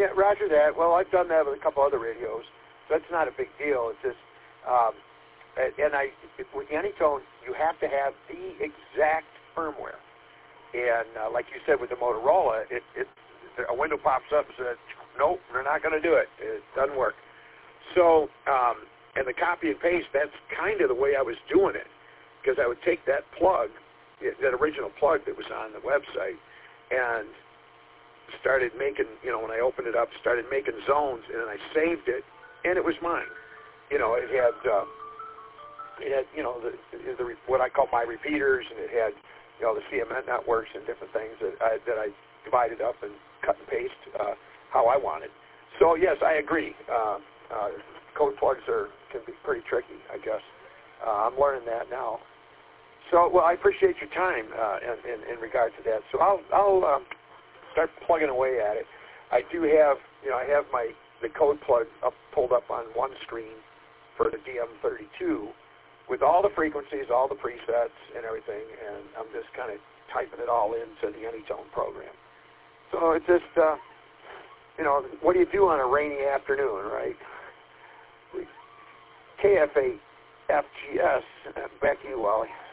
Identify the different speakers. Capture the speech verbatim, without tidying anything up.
Speaker 1: yeah, roger that. Well, I've done that with a couple other radios, so that's not a big deal. It's just, um, and, and I, with Anytone, you have to have the exact firmware. And uh, like you said with the Motorola, it, it a window pops up and says, nope, they're not going to do it. It doesn't work. So, um, and the copy and paste, that's kind of the way I was doing it, because I would take that plug, that original plug that was on the website, and started making, you know, when I opened it up, started making zones, and then I saved it, and it was mine. You know, it had, uh, it had, you know, the, the what I call my repeaters, and it had, you know, the C M N networks and different things that I, that I divided up and cut and paste uh, how I wanted. So yes, I agree. Uh, uh, code plugs are can be pretty tricky, I guess. Uh, I'm learning that now. So, well, I appreciate your time uh, in, in, in regard to that. So I'll I'll um, start plugging away at it. I do have, you know, I have my the code plug up pulled up on one screen for the D M thirty-two with all the frequencies, all the presets, and everything, and I'm just kind of typing it all into the Anytone program. So it's just, uh, you know, what do you do on a rainy afternoon, right? K F eight F G S, back to you, Wally.